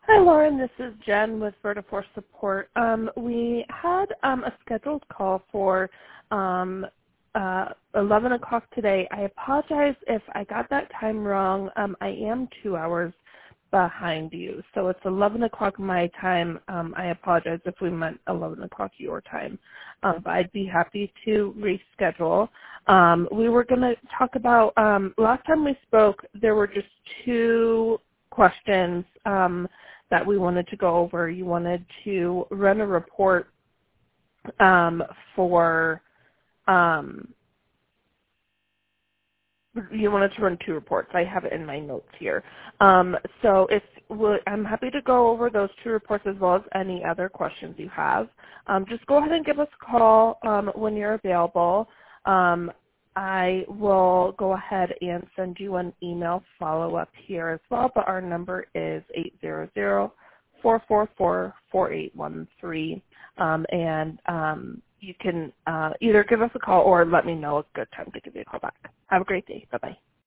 Hi, Lauren. This is Jen with Vertiforce Support. We had a scheduled call for 11 o'clock today. I apologize if I got that time wrong. I am 2 hours behind you, so it's 11 o'clock my time. I apologize if we meant 11 o'clock your time, but I'd be happy to reschedule. We were going to talk about, last time we spoke, there were just two questions that we wanted to go over. You wanted to run a report you wanted to run two reports. I have it in my notes here. So I'm happy to go over those two reports as well as any other questions you have. Just go ahead and give us a call when you're available. I will go ahead and send you an email follow-up here as well, but our number is 800-444-4813. You can either give us a call or let me know a good time to give you a call back. Have a great day. Bye-bye.